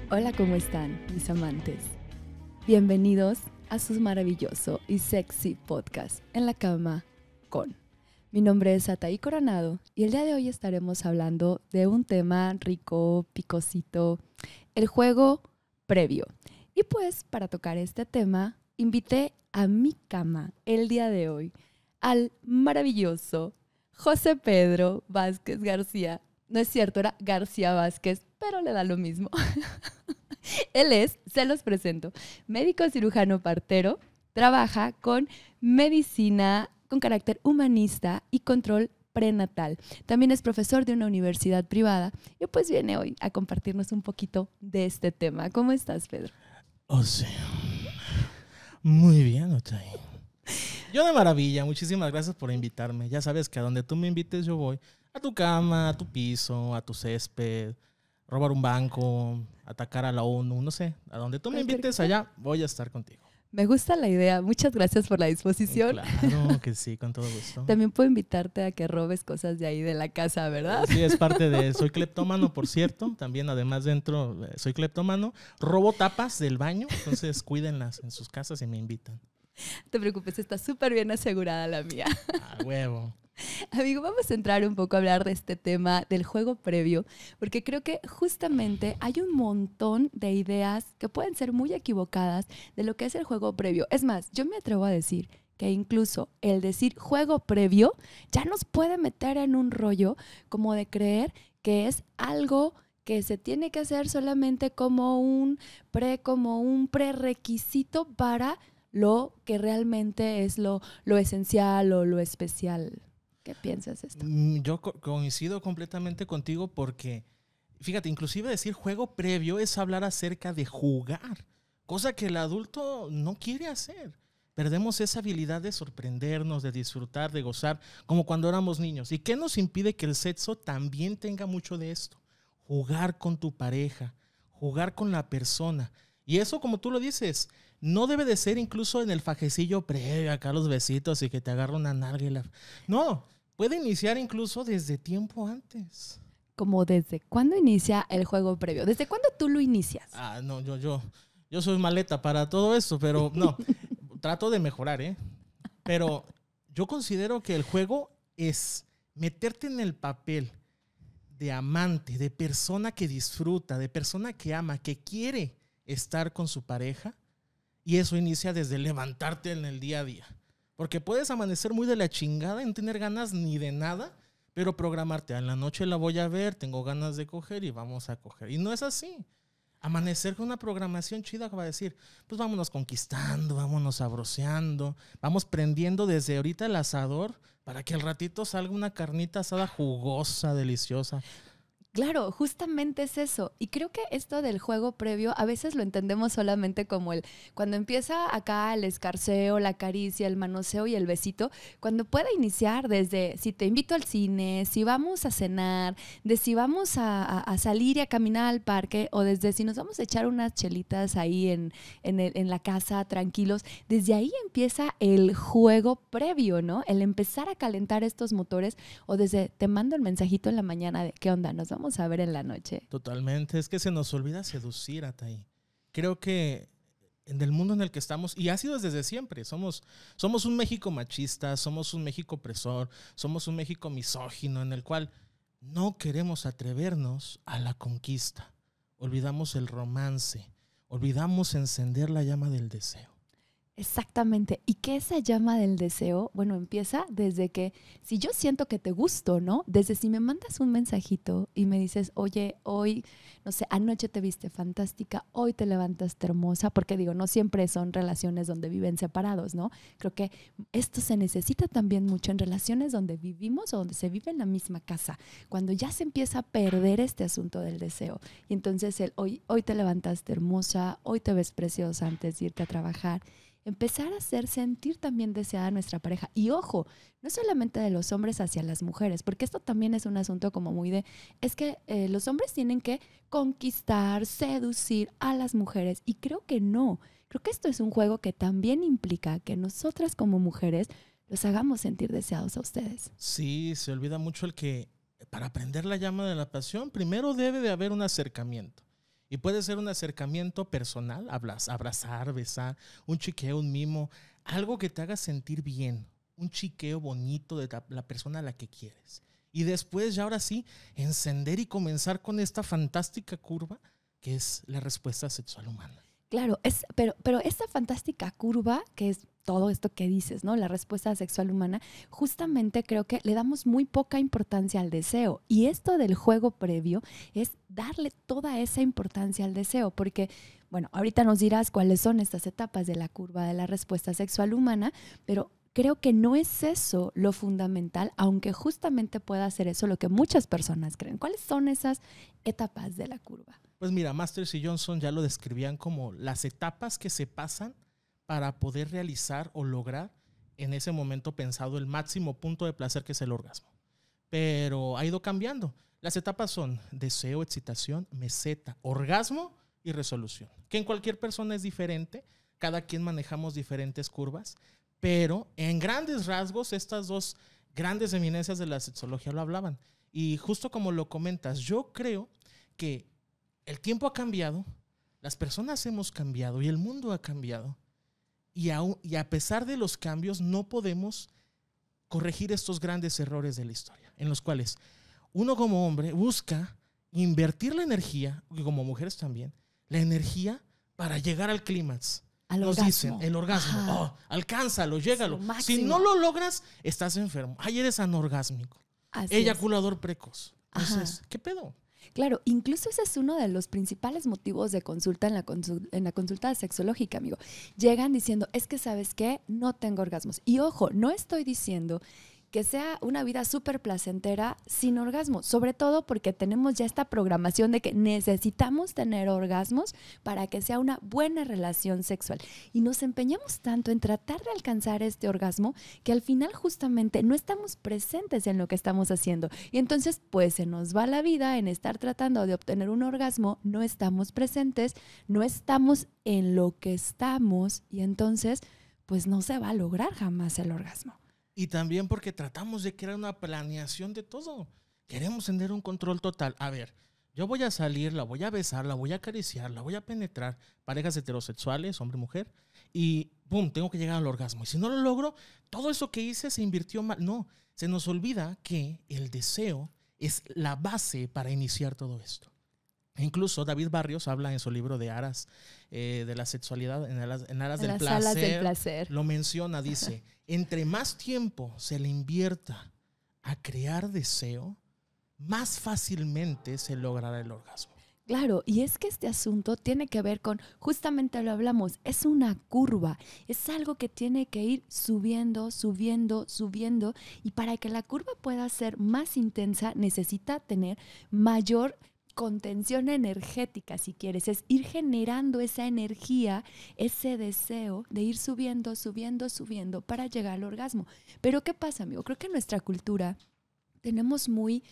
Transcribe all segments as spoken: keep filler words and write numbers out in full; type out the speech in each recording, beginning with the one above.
Hola, ¿cómo están, mis amantes? Bienvenidos a su maravilloso y sexy podcast En la Cama con. Mi nombre es Ataí Coronado y el día de hoy estaremos hablando de un tema rico, picosito, el juego previo. Y pues, para tocar este tema, invité a mi cama el día de hoy al maravilloso José Pedro Vázquez García. No es cierto, era García Vázquez, pero le da lo mismo. Él es, se los presento, médico cirujano partero, trabaja con medicina con carácter humanista y control prenatal. También es profesor de una universidad privada y pues viene hoy a compartirnos un poquito de este tema. ¿Cómo estás, Pedro? O sea, muy bien, Otay. Yo de maravilla, muchísimas gracias por invitarme. Ya sabes que a donde tú me invites yo voy. A tu cama, a tu piso, a tu césped, robar un banco, atacar a la ONU, no sé. A donde tú me invites allá, voy a estar contigo. Me gusta la idea. Muchas gracias por la disposición. Claro que sí, con todo gusto. También puedo invitarte a que robes cosas de ahí de la casa, ¿verdad? Sí, es parte de... Soy cleptómano, por cierto. También, además, dentro, soy cleptómano. Robo tapas del baño, entonces cuídenlas en sus casas y me invitan. No te preocupes, está súper bien asegurada la mía. A huevo. Amigo, vamos a entrar un poco a hablar de este tema del juego previo, porque creo que justamente hay un montón de ideas que pueden ser muy equivocadas de lo que es el juego previo. Es más, yo me atrevo a decir que incluso el decir juego previo ya nos puede meter en un rollo como de creer que es algo que se tiene que hacer solamente como un pre, como un prerequisito para lo que realmente es lo, lo esencial o lo especial. ¿Qué piensas de esto? Yo co- coincido completamente contigo porque, fíjate, inclusive decir juego previo es hablar acerca de jugar, cosa que el adulto no quiere hacer. Perdemos esa habilidad de sorprendernos, de disfrutar, de gozar, como cuando éramos niños. ¿Y qué nos impide que el sexo también tenga mucho de esto? Jugar con tu pareja, jugar con la persona. Y eso, como tú lo dices, no debe de ser incluso en el fajecillo previo, acá los besitos y que te agarra una nalga y la... No, puede iniciar incluso desde tiempo antes. Como desde cuándo inicia el juego previo. ¿Desde cuándo tú lo inicias? Ah, no, yo, yo, yo soy maleta para todo esto, pero no, trato de mejorar, ¿eh? Pero yo considero que el juego es meterte en el papel de amante, de persona que disfruta, de persona que ama, que quiere estar con su pareja. Y eso inicia desde levantarte en el día a día. Porque puedes amanecer muy de la chingada y no tener ganas ni de nada, pero programarte, en la noche la voy a ver, tengo ganas de coger y vamos a coger. Y no es así. Amanecer con una programación chida que va a decir, pues vámonos conquistando, vámonos sabroseando, vamos prendiendo desde ahorita el asador para que al ratito salga una carnita asada jugosa, deliciosa. Claro, justamente es eso. Y creo que esto del juego previo a veces lo entendemos solamente como el cuando empieza acá el escarceo, la caricia, el manoseo y el besito, cuando puede iniciar desde si te invito al cine, si vamos a cenar, de si vamos a, a, a salir y a caminar al parque o desde si nos vamos a echar unas chelitas ahí en, en, el, en la casa tranquilos. Desde ahí empieza el juego previo, ¿no? El empezar a calentar estos motores o desde te mando el mensajito en la mañana de ¿qué onda? Nos vamos Vamos a ver en la noche. Totalmente, es que se nos olvida seducir, Ataí. Creo que en el mundo en el que estamos, y ha sido desde siempre, somos, somos un México machista, somos un México opresor, somos un México misógino en el cual no queremos atrevernos a la conquista. Olvidamos el romance, olvidamos encender la llama del deseo. Exactamente. Y que esa llama del deseo, bueno, empieza desde que, si yo siento que te gusto, ¿no? Desde si me mandas un mensajito y me dices, oye, hoy, no sé, anoche te viste fantástica, hoy te levantaste hermosa, porque digo, no siempre son relaciones donde viven separados, ¿no? Creo que esto se necesita también mucho en relaciones donde vivimos o donde se vive en la misma casa, cuando ya se empieza a perder este asunto del deseo. Y entonces el, hoy, hoy te levantaste hermosa, hoy te ves preciosa antes de irte a trabajar. Empezar a hacer sentir también deseada a nuestra pareja. Y ojo, no solamente de los hombres hacia las mujeres, porque esto también es un asunto como muy de, es que eh, los hombres tienen que conquistar, seducir a las mujeres. Y creo que no. Creo que esto es un juego que también implica que nosotras como mujeres los hagamos sentir deseados a ustedes. Sí, se olvida mucho el que para prender la llama de la pasión, primero debe de haber un acercamiento. Y puede ser un acercamiento personal, abrazar, besar, un chiqueo, un mimo, algo que te haga sentir bien, un chiqueo bonito de la persona a la que quieres. Y después ya ahora sí, encender y comenzar con esta fantástica curva que es la respuesta sexual humana. Claro, es, pero, pero esta fantástica curva, que es todo esto que dices, ¿no? La respuesta sexual humana, justamente creo que le damos muy poca importancia al deseo. Y esto del juego previo es darle toda esa importancia al deseo, porque, bueno, ahorita nos dirás cuáles son estas etapas de la curva de la respuesta sexual humana, pero creo que no es eso lo fundamental, aunque justamente pueda ser eso lo que muchas personas creen. ¿Cuáles son esas etapas de la curva? Pues mira, Masters y Johnson ya lo describían como las etapas que se pasan para poder realizar o lograr en ese momento pensado el máximo punto de placer que es el orgasmo. Pero ha ido cambiando. Las etapas son deseo, excitación, meseta, orgasmo y resolución. Que en cualquier persona es diferente, cada quien manejamos diferentes curvas, pero en grandes rasgos estas dos grandes eminencias de la sexología lo hablaban. Y justo como lo comentas, yo creo que el tiempo ha cambiado, las personas hemos cambiado y el mundo ha cambiado. Y a, y a pesar de los cambios, no podemos corregir estos grandes errores de la historia, en los cuales uno como hombre busca invertir la energía, y como mujeres también, la energía para llegar al clímax. Al Nos orgasmo. dicen, el orgasmo, oh, alcánzalo, llégalo. Si no lo logras, estás enfermo. Ay, eres anorgásmico. Así Eyaculador es. precoz. Entonces, ¿qué pedo? Claro, incluso ese es uno de los principales motivos de consulta en la, consul- en la consulta sexológica, amigo. Llegan diciendo, es que, ¿sabes qué? No tengo orgasmos. Y ojo, no estoy diciendo que sea una vida súper placentera sin orgasmos, sobre todo porque tenemos ya esta programación de que necesitamos tener orgasmos para que sea una buena relación sexual. Y nos empeñamos tanto en tratar de alcanzar este orgasmo que al final justamente no estamos presentes en lo que estamos haciendo. Y entonces pues se nos va la vida en estar tratando de obtener un orgasmo, no estamos presentes, no estamos en lo que estamos y entonces pues no se va a lograr jamás el orgasmo. Y también porque tratamos de crear una planeación de todo. Queremos tener un control total. A ver, yo voy a salir, la voy a besar, la voy a acariciar, la voy a penetrar, parejas heterosexuales, hombre, mujer, y ¡pum!, tengo que llegar al orgasmo. Y si no lo logro, todo eso que hice se invirtió mal. No, se nos olvida que el deseo es la base para iniciar todo esto. Incluso David Barrios habla en su libro de Aras eh, de la sexualidad, en Aras, en aras En del las placer, alas del placer. Lo menciona, dice, entre más tiempo se le invierta a crear deseo, más fácilmente se logrará el orgasmo. Claro, y es que este asunto tiene que ver con, justamente lo hablamos, es una curva, es algo que tiene que ir subiendo, subiendo, subiendo, y para que la curva pueda ser más intensa necesita tener mayor contención energética, si quieres, es ir generando esa energía, ese deseo de ir subiendo, subiendo, subiendo para llegar al orgasmo. Pero ¿qué pasa, amigo? Creo que en nuestra cultura tenemos muy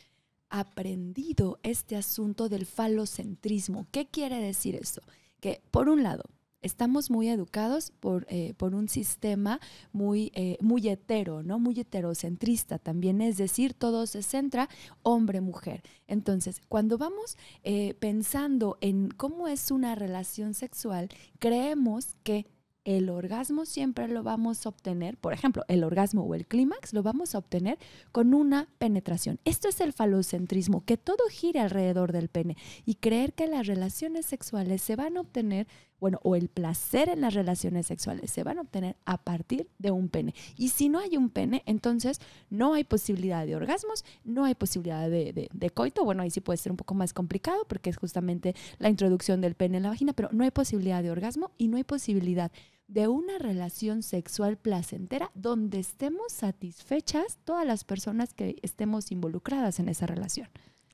aprendido este asunto del falocentrismo. ¿Qué quiere decir esto? Que por un lado, estamos muy educados por, eh, por un sistema muy, eh, muy hetero, ¿no? Muy heterocentrista también, es decir, todo se centra hombre-mujer. Entonces, cuando vamos eh, pensando en cómo es una relación sexual, creemos que el orgasmo siempre lo vamos a obtener, por ejemplo, el orgasmo o el clímax lo vamos a obtener con una penetración. Esto es el falocentrismo, que todo gire alrededor del pene y creer que las relaciones sexuales se van a obtener, bueno, o el placer en las relaciones sexuales se van a obtener a partir de un pene. Y si no hay un pene, entonces no hay posibilidad de orgasmos, no hay posibilidad de, de, de coito. Bueno, ahí sí puede ser un poco más complicado porque es justamente la introducción del pene en la vagina, pero no hay posibilidad de orgasmo y no hay posibilidad de una relación sexual placentera donde estemos satisfechas todas las personas que estemos involucradas en esa relación.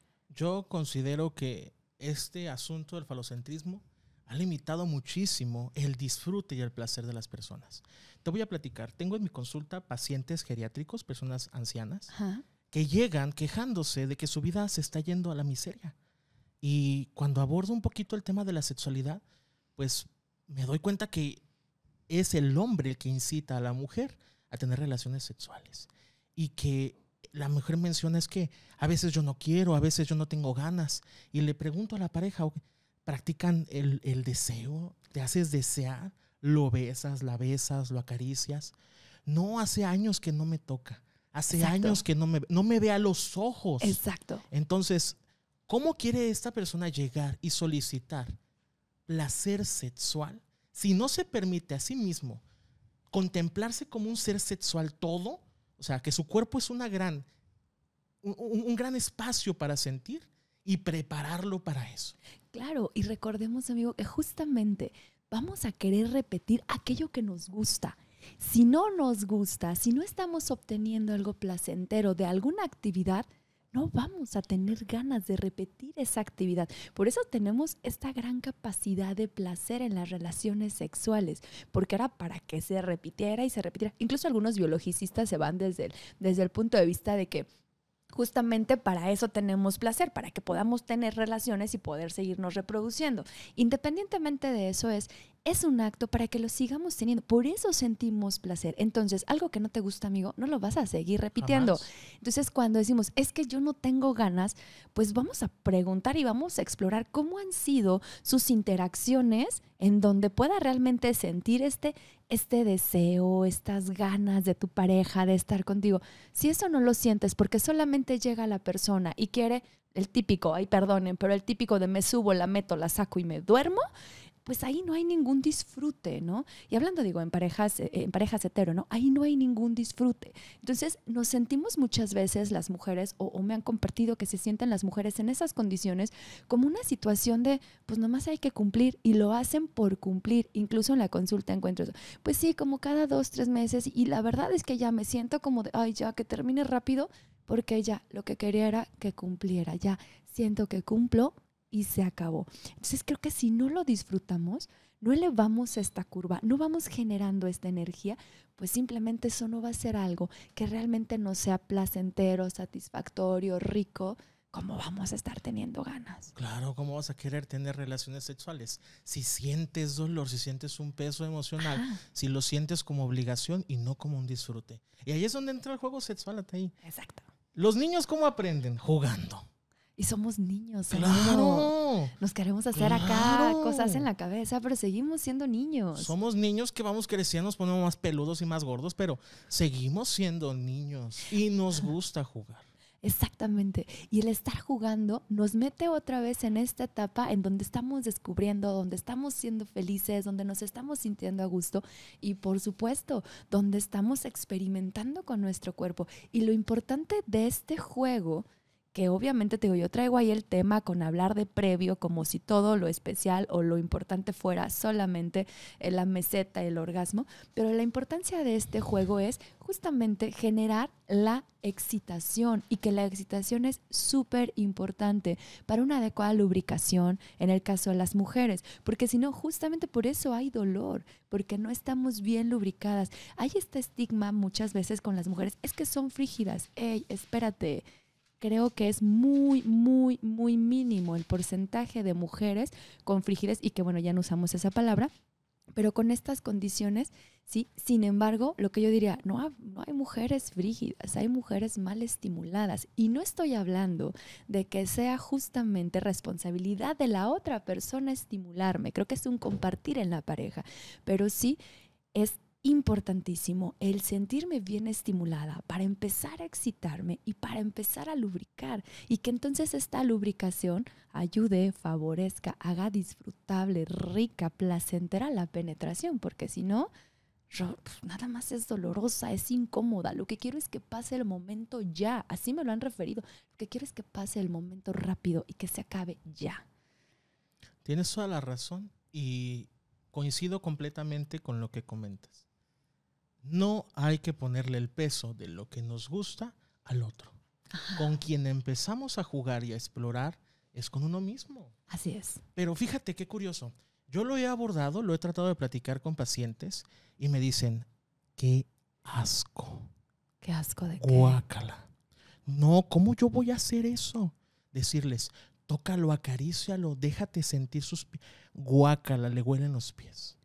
Yo considero que este asunto del falocentrismo ha limitado muchísimo el disfrute y el placer de las personas. Te voy a platicar. Tengo en mi consulta pacientes geriátricos, personas ancianas, Ajá. que llegan quejándose de que su vida se está yendo a la miseria. Y cuando abordo un poquito el tema de la sexualidad, pues me doy cuenta que es el hombre el que incita a la mujer a tener relaciones sexuales. Y que la mujer menciona es que a veces yo no quiero, a veces yo no tengo ganas. Y le pregunto a la pareja, practican el, el deseo, te haces desear, lo besas, la besas, lo acaricias. No, hace años que no me toca, hace Exacto. años que no me, no me ve a los ojos. Exacto. Entonces, ¿cómo quiere esta persona llegar y solicitar placer sexual si no se permite a sí mismo contemplarse como un ser sexual todo? O sea, que su cuerpo es una gran, un, un gran espacio para sentir y prepararlo para eso. Claro, y recordemos, amigo, que justamente vamos a querer repetir aquello que nos gusta. Si no nos gusta, si no estamos obteniendo algo placentero de alguna actividad, no vamos a tener ganas de repetir esa actividad. Por eso tenemos esta gran capacidad de placer en las relaciones sexuales, porque era para que se repitiera y se repitiera. Incluso algunos biologicistas se van desde el, desde el punto de vista de que justamente para eso tenemos placer, para que podamos tener relaciones y poder seguirnos reproduciendo. Independientemente de eso, es, es un acto para que lo sigamos teniendo. Por eso sentimos placer. Entonces, algo que no te gusta, amigo, no lo vas a seguir repitiendo. Jamás. Entonces, cuando decimos, es que yo no tengo ganas, pues vamos a preguntar y vamos a explorar cómo han sido sus interacciones en donde pueda realmente sentir este, este deseo, estas ganas de tu pareja, de estar contigo. Si eso no lo sientes porque solamente llega la persona y quiere el típico, ay perdonen, pero el típico de me subo, la meto, la saco y me duermo, pues ahí no hay ningún disfrute, ¿no? Y hablando, digo, en parejas, en parejas hetero, ¿no? Ahí no hay ningún disfrute. Entonces, nos sentimos muchas veces las mujeres, o, o me han compartido que se sienten las mujeres en esas condiciones como una situación de, pues nomás hay que cumplir, y lo hacen por cumplir. Incluso en la consulta encuentro, pues sí, como cada dos, tres meses, y la verdad es que ya me siento como de, ay, ya, que termine rápido, porque ya lo que quería era que cumpliera, ya siento que cumplo, y se acabó. Entonces creo que si no lo disfrutamos, no elevamos esta curva, no vamos generando esta energía, pues simplemente eso no va a ser algo que realmente no sea placentero, satisfactorio, rico, como vamos a estar teniendo ganas. Claro, ¿cómo vas a querer tener relaciones sexuales? Si sientes dolor, si sientes un peso emocional, Ah, si lo sientes como obligación y no como un disfrute. Y ahí es donde entra el juego sexual, hasta ahí. exacto. Los niños, ¿cómo aprenden? Jugando. Y somos niños, amigo. ¡Claro! Nos queremos hacer ¡Claro! acá cosas en la cabeza, pero seguimos siendo niños. Somos niños que vamos creciendo, nos ponemos más peludos y más gordos, pero seguimos siendo niños y nos gusta jugar. Exactamente. Y el estar jugando nos mete otra vez en esta etapa en donde estamos descubriendo, donde estamos siendo felices, donde nos estamos sintiendo a gusto y, por supuesto, donde estamos experimentando con nuestro cuerpo. Y lo importante de este juego, que obviamente te digo, yo traigo ahí el tema con hablar de previo, como si todo lo especial o lo importante fuera solamente en la meseta, el orgasmo, pero la importancia de este juego es justamente generar la excitación, y que la excitación es súper importante para una adecuada lubricación en el caso de las mujeres, porque si no, justamente por eso hay dolor, porque no estamos bien lubricadas. Hay este estigma muchas veces con las mujeres, es que son frígidas. Ey, espérate. Creo que es muy, muy, muy mínimo el porcentaje de mujeres con frigidez, y que bueno, ya no usamos esa palabra, pero con estas condiciones, sí. Sin embargo, lo que yo diría, no, ha- no hay mujeres frígidas, hay mujeres mal estimuladas. Y no estoy hablando de que sea justamente responsabilidad de la otra persona estimularme. Creo que es un compartir en la pareja, pero sí es importantísimo el sentirme bien estimulada para empezar a excitarme y para empezar a lubricar, y que entonces esta lubricación ayude, favorezca, haga disfrutable, rica, placentera la penetración, porque si no, ro- pues, nada más es dolorosa, es incómoda. Lo que quiero es que pase el momento ya, así me lo han referido. Lo que quiero es que pase el momento rápido y que se acabe ya. Tienes toda la razón y coincido completamente con lo que comentas. No hay que ponerle el peso de lo que nos gusta al otro. Con quien empezamos a jugar y a explorar es con uno mismo. Así es. Pero fíjate qué curioso. Yo lo he abordado, lo he tratado de platicar con pacientes y me dicen, qué asco, Qué asco de qué. guácala. No, ¿cómo yo voy a hacer eso? Decirles, tócalo, acarícialo, déjate sentir sus pies. Guácala, le huelen los pies.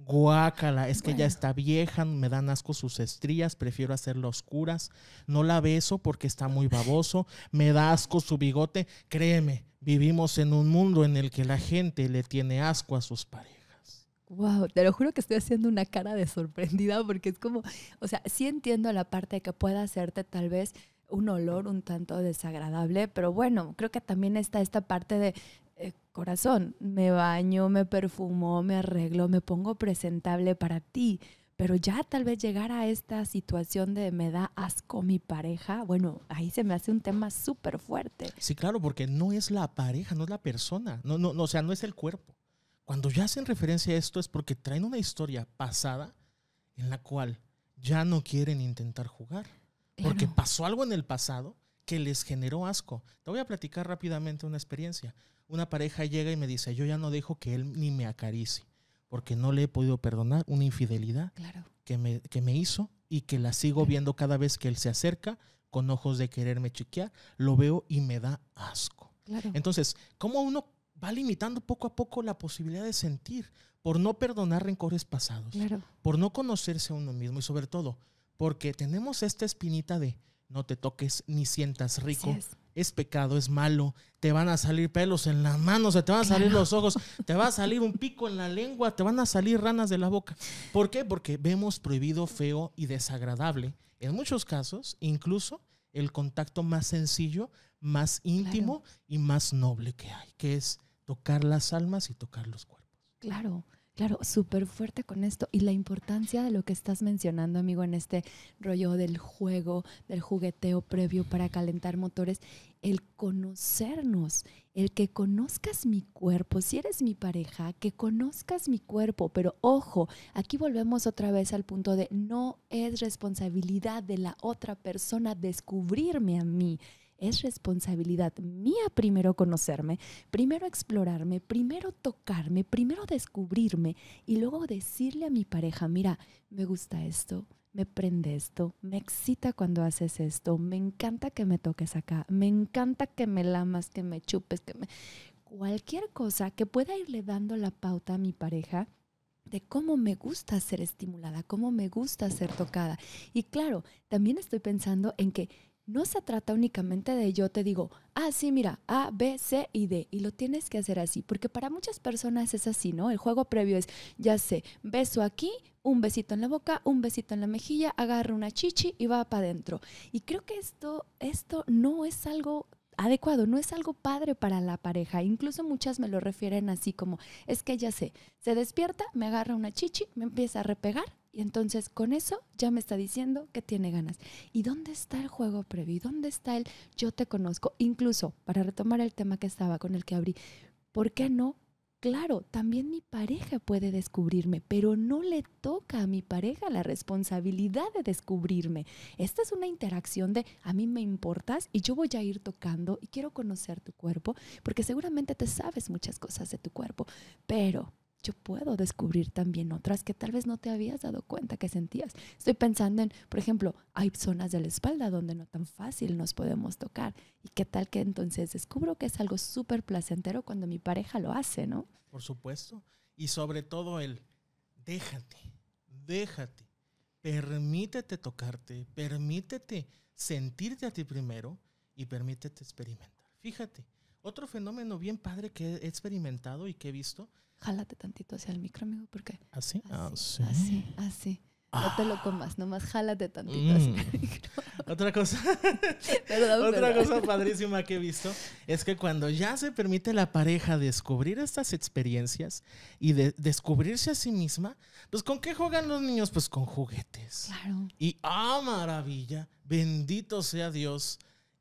guácala, es que Bueno. ya está vieja, me dan asco sus estrías, prefiero hacerla oscuras, no la beso porque está muy baboso, me da asco su bigote. Créeme, vivimos en un mundo en el que la gente le tiene asco a sus parejas. Wow, te lo juro que estoy haciendo una cara de sorprendida porque es como, o sea, sí entiendo la parte de que pueda hacerte tal vez un olor un tanto desagradable, pero bueno, creo que también está esta parte de eh, corazón, me baño, me perfumo, me arreglo, me pongo presentable para ti, pero ya tal vez llegar a esta situación de me da asco mi pareja, bueno, ahí se me hace un tema súper fuerte. Sí, claro, porque no es la pareja, no es la persona, no, no, no, o sea, no es el cuerpo. Cuando ya hacen referencia a esto es porque traen una historia pasada en la cual ya no quieren intentar jugar. Porque Claro. pasó algo en el pasado que les generó asco. Te voy a platicar rápidamente una experiencia. Una pareja llega y me dice, yo ya no dejo que él ni me acaricie porque no le he podido perdonar una infidelidad Claro. que me, que me hizo y que la sigo viendo cada vez que él se acerca con ojos de quererme chiquear. Lo veo y me da asco. Claro. Entonces, ¿cómo uno va limitando poco a poco la posibilidad de sentir por no perdonar rencores pasados? Claro. Por no conocerse a uno mismo y sobre todo porque tenemos esta espinita de no te toques ni sientas rico, Así es. es pecado, es malo, te van a salir pelos en las manos, se te van a salir Claro. los ojos, te va a salir un pico en la lengua, te van a salir ranas de la boca. ¿Por qué? Porque vemos prohibido, feo y desagradable, en muchos casos, incluso el contacto más sencillo, más íntimo Claro. y más noble que hay, que es tocar las almas y tocar los cuerpos. Claro, claro, súper fuerte con esto. Y la importancia de lo que estás mencionando, amigo, en este rollo del juego, del jugueteo previo para calentar motores, el conocernos, el que conozcas mi cuerpo, si eres mi pareja, que conozcas mi cuerpo. Pero ojo, aquí volvemos otra vez al punto de no es responsabilidad de la otra persona descubrirme a mí. Es responsabilidad mía primero conocerme, primero explorarme, primero tocarme, primero descubrirme y luego decirle a mi pareja, mira, me gusta esto, me prende esto, me excita cuando haces esto, me encanta que me toques acá, me encanta que me lamas, que me chupes, que me... Cualquier cosa que pueda irle dando la pauta a mi pareja de cómo me gusta ser estimulada, cómo me gusta ser tocada. Y claro, también estoy pensando en que no se trata únicamente de yo te digo, ah, sí, mira, A, B, C y D, y lo tienes que hacer así, porque para muchas personas es así, ¿no? El juego previo es, ya sé, beso aquí, un besito en la boca, un besito en la mejilla, agarra una chichi y va para adentro. Y creo que esto, esto no es algo adecuado, no es algo padre para la pareja. Incluso muchas me lo refieren así como, es que ya sé, se despierta, me agarra una chichi, me empieza a repegar y entonces con eso ya me está diciendo que tiene ganas. ¿Y dónde está el juego previo? ¿Y dónde está el yo te conozco? Incluso, para retomar el tema que estaba con el que abrí, ¿por qué no? Claro, también mi pareja puede descubrirme, pero no le toca a mi pareja la responsabilidad de descubrirme. Esta es una interacción de a mí me importas y yo voy a ir tocando y quiero conocer tu cuerpo, porque seguramente te sabes muchas cosas de tu cuerpo, pero yo puedo descubrir también otras que tal vez no te habías dado cuenta que sentías. Estoy pensando en, por ejemplo, hay zonas de la espalda donde no tan fácil nos podemos tocar. ¿Y qué tal que entonces descubro que es algo súper placentero cuando mi pareja lo hace, ¿no? Por supuesto. Y sobre todo el déjate, déjate, permítete tocarte, permítete sentirte a ti primero y permítete experimentar. Fíjate, otro fenómeno bien padre que he experimentado y que he visto. Jálate tantito hacia el micro, amigo, porque ¿Así? así, Ah, sí. así, así. No Ah. te lo comas, nomás jálate tantito Mm. hacia el micro. Otra cosa, Perdón, otra perdón. cosa padrísima que he visto es que cuando ya se permite a la pareja descubrir estas experiencias y de descubrirse a sí misma, pues ¿con qué juegan los niños? Pues con juguetes. Claro. Y ¡ah, maravilla! Bendito sea Dios,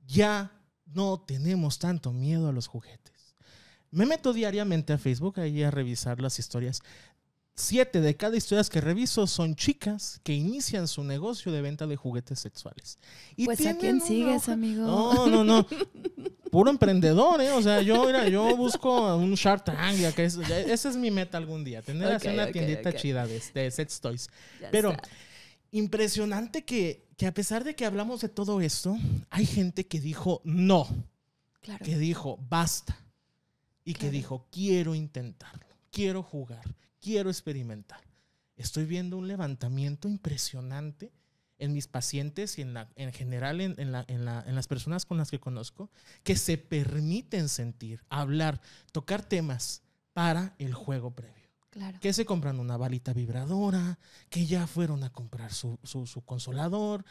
ya no tenemos tanto miedo a los juguetes. Me meto diariamente a Facebook ahí a revisar las historias. Siete de cada historias que reviso son chicas que inician su negocio de venta de juguetes sexuales. Y Pues a tienen quién una sigues, hoja- amigo. No, no, no. Puro emprendedor, ¿eh? O sea, yo, mira, yo busco un Shark Tank. Ya que es, ya, esa es mi meta algún día. Tener así Ok, una ok, tiendita ok. chida de, de sex toys. Ya Pero está. impresionante que, que a pesar de que hablamos de todo esto, hay gente que dijo no. Claro. Que dijo basta. Y Claro. que dijo quiero intentarlo, quiero jugar, quiero experimentar. estoy viendo un levantamiento impresionante en mis pacientes y en, la, en general en, en, la, en, la, en las personas con las que conozco, que se permiten sentir, hablar, tocar temas para el juego previo. Claro. Que se compran una balita vibradora, que ya fueron a comprar su, su, su consolador.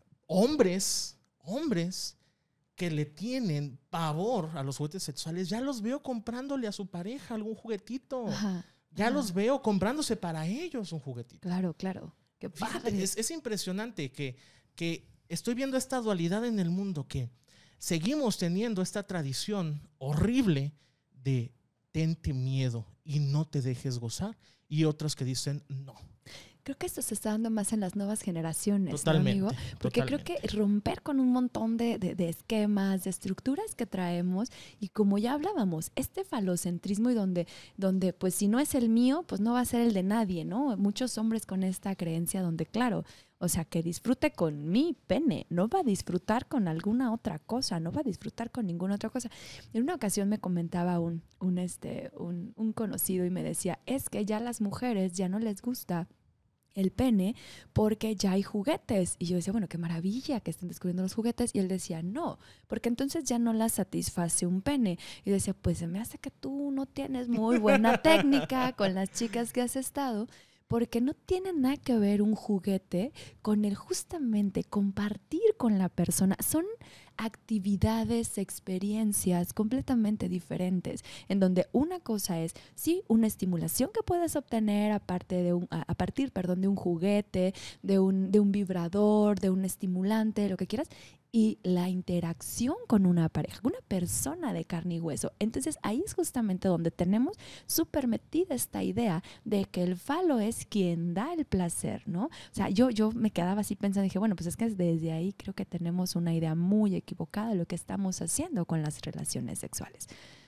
Hombres, hombres que le tienen pavor a los juguetes sexuales, ya los veo comprándole a su pareja algún juguetito. Ajá, ya ajá. los veo comprándose para ellos un juguetito. Claro, claro. Qué Fíjate, padre. es, es impresionante que, que estoy viendo esta dualidad en el mundo, que seguimos teniendo esta tradición horrible de tente miedo y no te dejes gozar, y otros que dicen no. Creo que esto se está dando más en las nuevas generaciones, Totalmente, ¿no, amigo? Porque totalmente. creo que romper con un montón de, de, de esquemas, de estructuras que traemos, y como ya hablábamos, este falocentrismo y donde, donde pues si no es el mío, pues no va a ser el de nadie, ¿no? Muchos hombres con esta creencia donde, claro, o sea, que disfrute con mi pene, no va a disfrutar con alguna otra cosa, no va a disfrutar con ninguna otra cosa. En una ocasión me comentaba un, un, este, un, un conocido y me decía, es que ya a las mujeres ya no les gusta el pene porque ya hay juguetes. Y yo decía, bueno, qué maravilla que estén descubriendo los juguetes. Y él decía, no, porque entonces ya no la satisface un pene. Y yo decía, pues se me hace que tú no tienes muy buena técnica con las chicas que has estado, porque no tiene nada que ver un juguete con el justamente compartir con la persona. Son actividades, experiencias completamente diferentes, en donde una cosa es, sí, una estimulación que puedes obtener aparte de un, a, a partir perdón, de un juguete, de un, de un vibrador, de un estimulante, lo que quieras, y la interacción con una pareja, una persona de carne y hueso. Entonces ahí es justamente donde tenemos súper metida esta idea de que el falo es quien da el placer, ¿no? O sea, yo, yo me quedaba así pensando, dije, bueno, pues es que desde ahí creo que tenemos una idea muy equivocada de lo que estamos haciendo con las relaciones sexuales.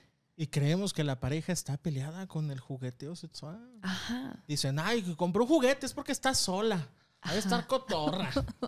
Y creemos que la pareja está peleada con el jugueteo sexual. Ajá. Dicen, ay, compró juguetes porque está sola. Ha de estar cotorra.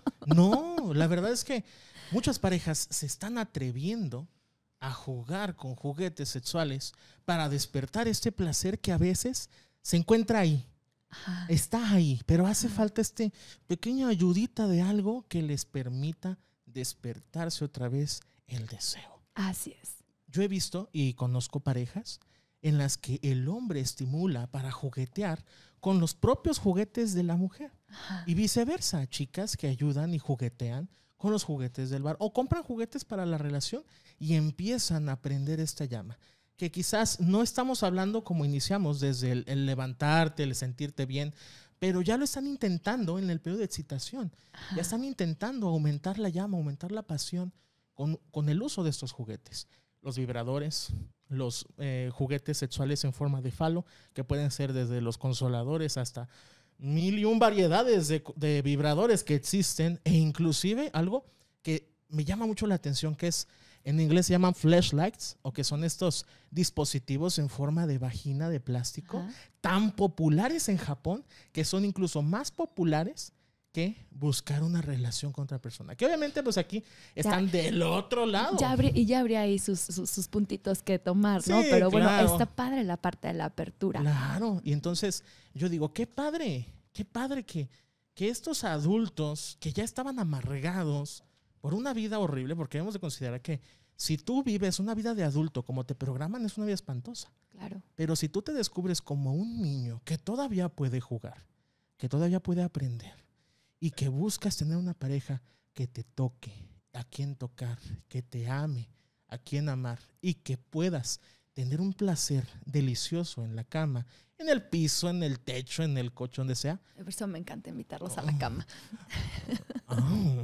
No, la verdad es que muchas parejas se están atreviendo a jugar con juguetes sexuales para despertar este placer que a veces se encuentra ahí. Ajá. Está ahí, pero hace Ajá. falta este pequeña ayudita de algo que les permita despertarse otra vez el deseo. Así es. Yo he visto y conozco parejas en las que el hombre estimula para juguetear con los propios juguetes de la mujer. Ajá. Y viceversa, chicas que ayudan y juguetean con los juguetes del bar o compran juguetes para la relación y empiezan a aprender esta llama. Que quizás no estamos hablando como iniciamos desde el, el levantarte, el sentirte bien, pero ya lo están intentando en el periodo de excitación. Ajá. Ya están intentando aumentar la llama, aumentar la pasión con, con el uso de estos juguetes. Los vibradores, los eh, juguetes sexuales en forma de falo, que pueden ser desde los consoladores hasta mil y un variedades de, de vibradores que existen, e inclusive algo que me llama mucho la atención, que es, en inglés se llaman flashlights, o que son estos dispositivos en forma de vagina de plástico, uh-huh. tan populares en Japón, que son incluso más populares que buscar una relación con otra persona. Que obviamente pues aquí están ya, del otro lado. Ya habría, y ya habría ahí sus, sus, sus puntitos que tomar, sí, ¿no? Pero claro. Bueno, está padre la parte de la apertura. Claro, y entonces yo digo, qué padre, qué padre que, que estos adultos que ya estaban amargados por una vida horrible, porque debemos de considerar que si tú vives una vida de adulto como te programan, es una vida espantosa. Claro. Pero si tú te descubres como un niño que todavía puede jugar, que todavía puede aprender, y que buscas tener una pareja que te toque, a quien tocar, que te ame, a quien amar, y que puedas tener un placer delicioso en la cama, en el piso, en el techo, en el coche, donde sea. Por eso me encanta invitarlos oh. a la cama. Oh.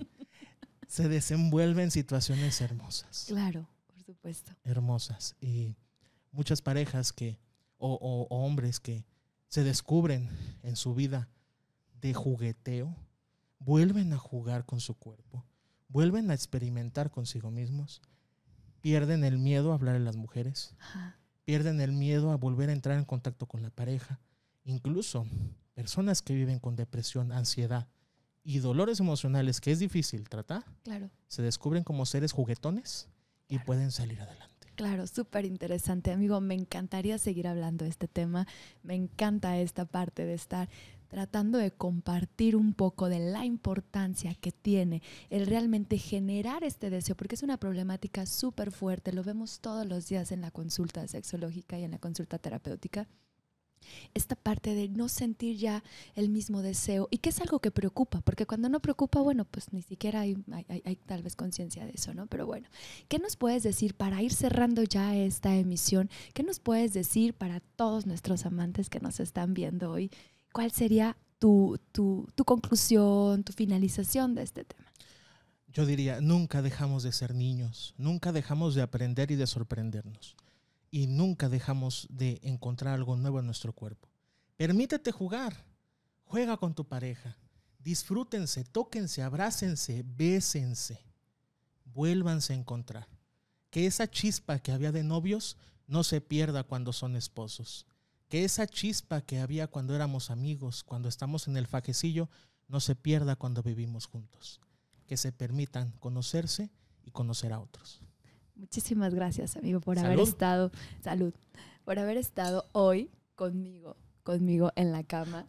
Se desenvuelven situaciones hermosas. Claro, por supuesto. Hermosas. Y muchas parejas que, o, o, o hombres que se descubren en su vida de jugueteo, vuelven a jugar con su cuerpo, vuelven a experimentar consigo mismos, pierden el miedo a hablar a las mujeres, Ajá. pierden el miedo a volver a entrar en contacto con la pareja. Incluso personas que viven con depresión, ansiedad y dolores emocionales que es difícil tratar, claro. se descubren como seres juguetones y claro. pueden salir adelante. Claro, súper interesante, amigo. Me encantaría seguir hablando de este tema. Me encanta esta parte de estar tratando de compartir un poco de la importancia que tiene el realmente generar este deseo, porque es una problemática súper fuerte, lo vemos todos los días en la consulta sexológica y en la consulta terapéutica. Esta parte de no sentir ya el mismo deseo, y que es algo que preocupa, porque cuando no preocupa, bueno, pues ni siquiera hay, hay, hay, hay tal vez conciencia de eso, ¿no? Pero bueno, ¿qué nos puedes decir para ir cerrando ya esta emisión? ¿Qué nos puedes decir para todos nuestros amantes que nos están viendo hoy? ¿Cuál sería tu, tu, tu conclusión, tu finalización de este tema? Yo diría, nunca dejamos de ser niños, nunca dejamos de aprender y de sorprendernos. Y nunca dejamos de encontrar algo nuevo en nuestro cuerpo. Permítete jugar. Juega con tu pareja. Disfrútense, tóquense, abrácense, bésense. Vuélvanse a encontrar. Que esa chispa que había de novios no se pierda cuando son esposos. Que esa chispa que había cuando éramos amigos, cuando estamos en el fajecillo, no se pierda cuando vivimos juntos. Que se permitan conocerse y conocer a otros. Muchísimas gracias, amigo, por Salud. haber estado, salud, por haber estado hoy conmigo, conmigo en la cama,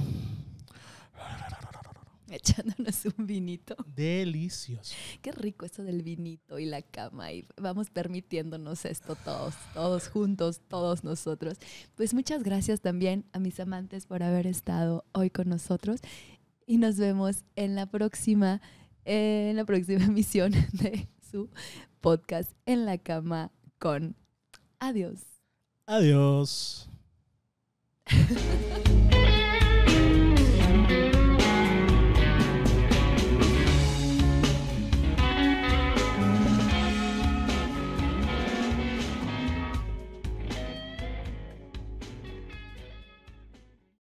echándonos un vinito. Delicioso. Qué rico eso del vinito y la cama, y vamos permitiéndonos esto todos, todos juntos, todos nosotros. Pues muchas gracias también a mis amantes por haber estado hoy con nosotros, y nos vemos en la próxima, en la próxima emisión de su podcast En la Cama con. Adiós. Adiós.